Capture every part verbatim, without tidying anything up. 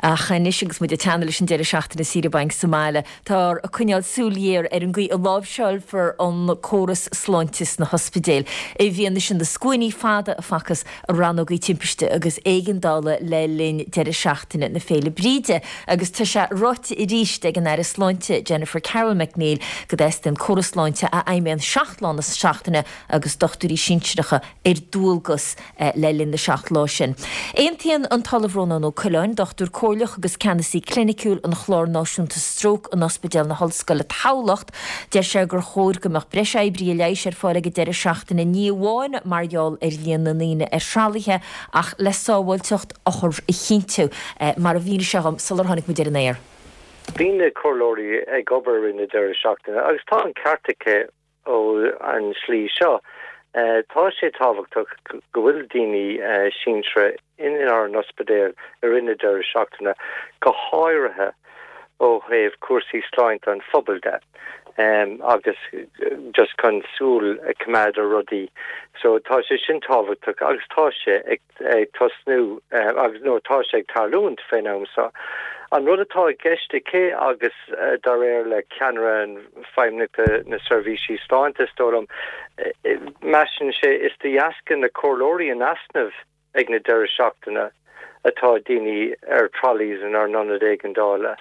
a chanisgus mu de tanlis an deire seachtain na Siribank Somália. Tá a cuineal súlier ar an gui a lábseil for an choras sláintis na hospidéil. É bhíon sin de scuoiní fada a facas a ranógaí timpiste agus éigendála le linn deire seachtaine na féle bríide agus tá se roite i ríiste ag an air sláinte Jennifer Carroll McNeil go d'est an choras sláinte a aimíon seachtlán na seachtaine agus dochtúí sinseiricha ar dúlgus eh, le linn na seachtlá sin. Éontaíonn an talamhrónán ó Coileáin dochtúr cóirleach agus ceannasaí clinicúil an chlár náisiúnta stroke an ospidéal na hallscoile Tálacht de sé gur chóir gomach breis ebrí leis ar fáil go deire seachtaina níomháin margheall ar líon na níine ar sealaithe ach le sábhailteocht ochor i chinntiú eh, mar a bhíne segam salar tháinig mu deir an éir. Bhíne cóirlóirí ag obair ina deire seachtaina agus tá an ceartacha ó an slí seo. Uh, tá sé táhachtach go bhfuil daoine uh, sínsre in ar an ospidéal ar ina deire seachtaina go háirithe ó thaobh cuasaí sláinte an phobal de. Um, agus uh, just chun súil a cumad a rudaí. So tá sé sin táhachtach agus tá sé ag, ag tosnú uh, agus nó tá sé ag tarlúint féin sa. An rud atá gceiste cé agus uh, dar réir le ceanra an feimnita na servisi sláinte stólam meisian sé is de jaascan na cóirlóirí an asnamh ag na deire seachtaina atá daoine ar trolleys an ar nonad éigeandála.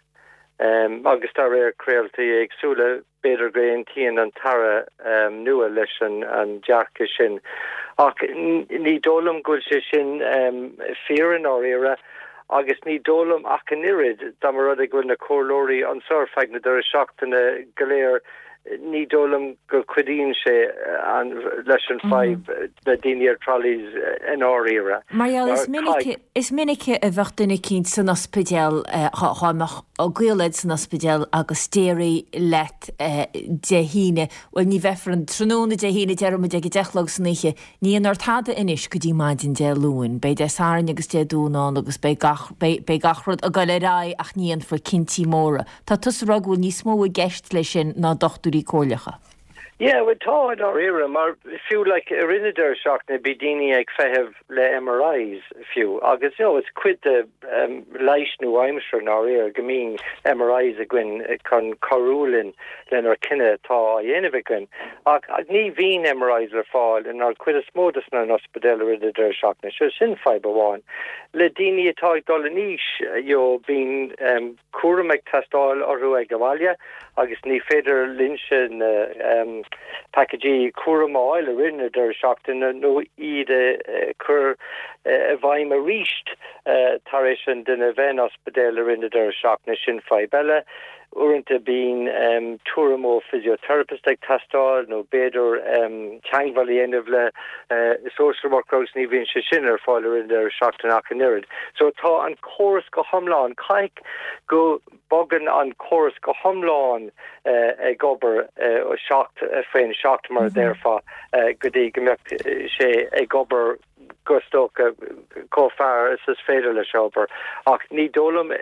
Um, agus dar réir creaaltaí agsúla beidir go tíon an tara um, nua leis an, an dearcha sin. Ach ní dólam gúil sé sin um, fíoran á éire agus ní dólam ach an irid dá mar rud ag bhfuil na cóirlóirí an sár feag na deire seachtaina go léir ní dólam go cuidín sé an leis an feib na daoine ar trolleys in á éire. Marial, is minic is minic a bheachtainna cín san ospidéal háach ó ghuileid san ospidéal agus déirí let de híine bhfuil ní bheithfar an tróna de híine dearm de go dechlog sanniche ní an ortáda inis go dtí maidin de lúin, bei de sáin agus de dúnán agus bei gachrod a go le rá ach níon for cintí móra. Tá tus ragúil ní smó a gceist lei sin ná dochtúí cóirleacha. Yeah, we tá ar éire mar fiú like ar ina deire seachtaina bí daoine ag feitheamh le M R Is fiú agus you know, it's cuid de um, leisnú aimimseir ná éir go mín M R Is a gin chun choúlin lenar cinenne tá a dhéanamh gin ach ní bhíon M R Is ar fáil in ar cuid a smódas na an ospidéal ar ina deire seachtaina seo sin feib amháin. Le daoine atá ag dul níos jo bhín um, cuaram ag testáil orthú ag bhaile agus ní féidir linse na um, packagí cuamáil a rinne der seachtaina nó iad chur a bhaim a ríist tar éis an duna bhein ospidéal a rinne der seachtaina sin feibelle uanta bín um, tuaramó physiotherapist ag testáil nó beidir um, teanghil dhéanamh le uh, social workers ní bhíonn sé sin ar fáil ar rinne der seachtaina ach an irid. So tá an choras go thomláin caiic go bogan an choras go thomláin uh, ag obair uh, seacht uh, féin seacht mar therefore uh, go dtí gombeocht uh, sé ag obair gustócha cófear is is féidir le seobair ach ní dólam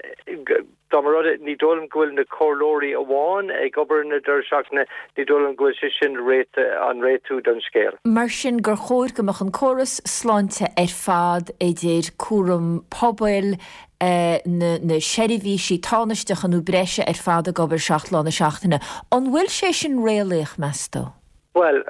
dá mar rud ní dólam gúil na cóirlóirí amháin ag obair na deire seachtaina ní dólam gúil sé sin réit an réitú don scéal. Mar sin gur chóir gomach an choras sláinte ar fad idir cuaram pobail Uh, na, na sherifí sí tánaisteach anú breise ar fád a gobar seachtlán na seachtaina. An bhfuil sé sin réalaíoch mesto? Well,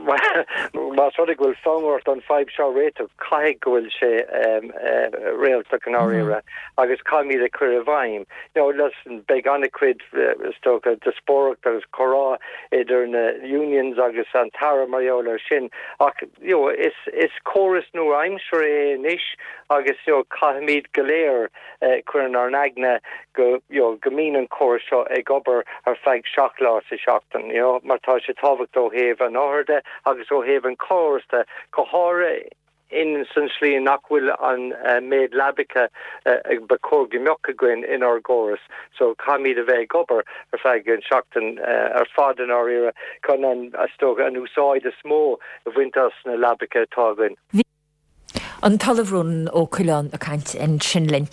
má sodig bhfuil fámhairt an feib seo réitú caiig gohfuil sé um, uh, réalteach an áire agus caiimid a chur a bhaim. No, leis beag anna cuid uh, stocha dispóracht agus chorá idir na unions agus an tara marall ar sin ach you know, is, is choras nó aimimseir é níis agus you know, caiimid go léir uh, chuan ar nagna go you know, go mín an choras seo ag obair ar feig seachlá sa seachtain, you know, mar tá sé tábhacht ó héamh an áirde agus ó héamh an cóirsta go háire in san slí nachhfuil an uh, méid labica uh, ag bacór gimiocha gin in ar góras. So caimid a bheith gobar ar feig an seachtain uh, ar fad an áir éire chun an astóga an úsáid a smó a bhaintas na labica tágain. An talamhrún ó Coileáin a caint in Sinlin.